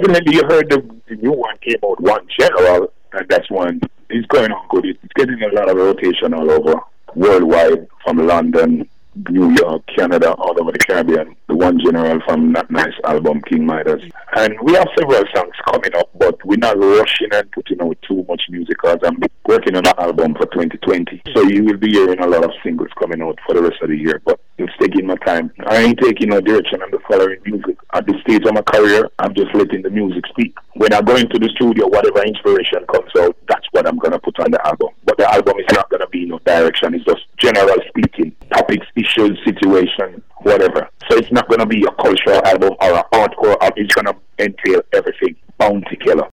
definitely you heard the new one came out, One General, and that's one. It's going on good. It's getting a lot of rotation all over, worldwide, from London, New York, Canada, all over the Caribbean. The One General from Not Nice album, King Midas. And we have several songs coming up, but we're not rushing and putting out too much music because I'm working on an album for 2020. So you will be hearing a lot of singles coming out for the rest of the year, but it's taking my time. I ain't taking no direction. I'm just following music. At this stage of my career, I'm just letting the music speak. When I go into the studio, whatever inspiration comes out, that's what I'm going to put on the album. But the album is not going to be no direction. It's just general speaking, topics, issues, situation, whatever. So it's not going to be a cultural album or an hardcore album. It's going to entail everything. Bounty Killer.